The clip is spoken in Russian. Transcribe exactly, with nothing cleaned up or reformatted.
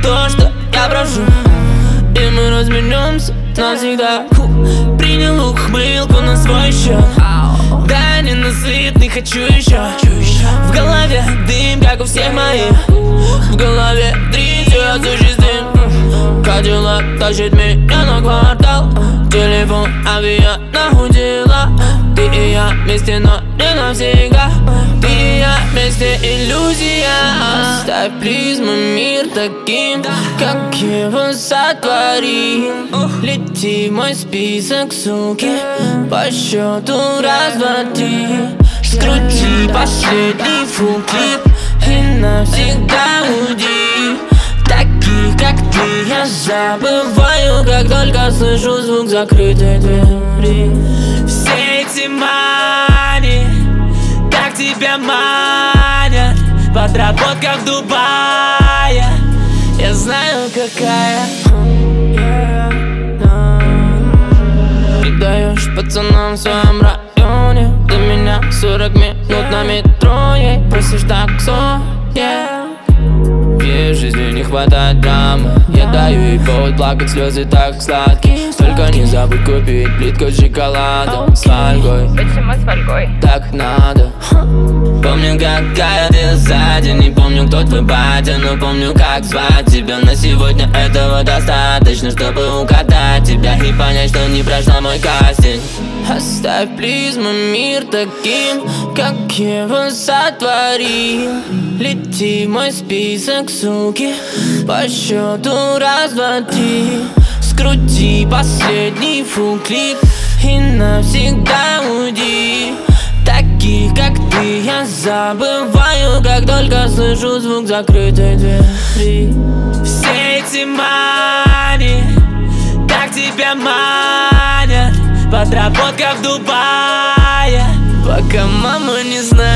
то, что я прошу, и мы разменемся навсегда. Принял ухмылку на свой счет, да, ненасытный, хочу еще. В голове дым, как у всех моих, в голове тридцать осуществим. Кадиллак тащит меня на квартал, телефон авиа удила. Ты и я вместе, но не навсегда. Ты и я вместе, иллюзия. Оставь, плиз, мой мир таким, как его сотворил. Лети в мой список, суки, по счету раз, два, три. Скрути последний фул клип и навсегда уйди. Таких, как ты, я забываю, как только слышу звук закрытой двери. Все эти мани, как тебя манят, подработка в Дубае, я знаю, какая. Не даешь пацанам в своем районе, до меня сорок минут на метро, ей просишь таксо, yeah. В ей жизни не хватает драмы, я даю ей повод плакать, слезы так сладкие. Только не забудь купить плитку шоколада с фольгой. Почему с фольгой? Так надо. Помню, какая ты сзади, не помню, кто твой батя, но помню, как звать тебя. На сегодня этого достаточно, чтобы угадать тебя и понять, что не прошла мой кастинг. Оставь, плиз, мой мир таким, как его сотворил. Лети в мой список, суки, по счету раз, два, три. Скрути последний фул клип и навсегда уйди. Таких, как ты, я забываю, как только слышу звук закрытой двери. Все эти мани, как тебя манят, подработка в Дубае, пока мама не знает.